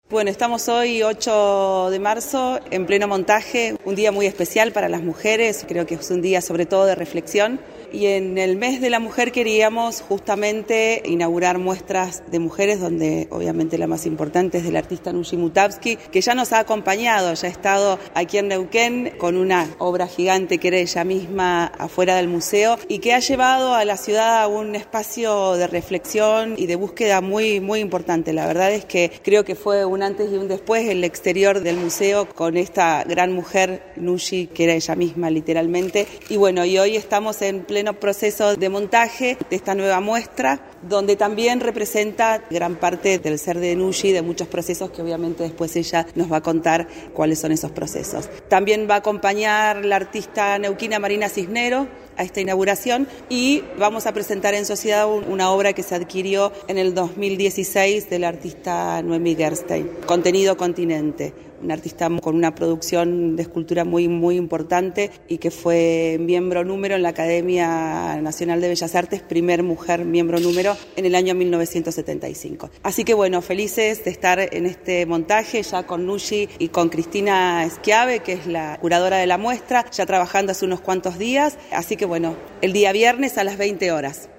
Bueno, estamos hoy 8 de marzo en pleno montaje, un día muy especial para las mujeres, creo que es un día sobre todo de reflexión. Y en el mes de la mujer queríamos justamente inaugurar muestras de mujeres, donde obviamente la más importante es del artista Nushi Mutavsky, que ya nos ha acompañado, ya ha estado aquí en Neuquén con una obra gigante que era ella misma afuera del museo y que ha llevado a la ciudad a un espacio de reflexión y de búsqueda muy, muy importante. La verdad es que creo que fue un antes y un después en el exterior del museo con esta gran mujer Nushi, que era ella misma literalmente. Y bueno, y hoy estamos en pleno proceso de montaje de esta nueva muestra, donde también representa gran parte del ser de Nushi, de muchos procesos que obviamente después ella nos va a contar cuáles son esos procesos. También va a acompañar la artista neuquina Marina Cisnero a esta inauguración y vamos a presentar en sociedad una obra que se adquirió en el 2016 del artista Noemí Gerstein, Contenido Continente, una artista con una producción de escultura muy, muy importante y que fue miembro número en la Academia Nacional de Bellas Artes, primer mujer miembro número en el año 1975. Así que bueno, felices de estar en este montaje ya con Nushi y con Cristina Schiave, que es la curadora de la muestra, ya trabajando hace unos cuantos días. Así que bueno, el día viernes a las 20 horas.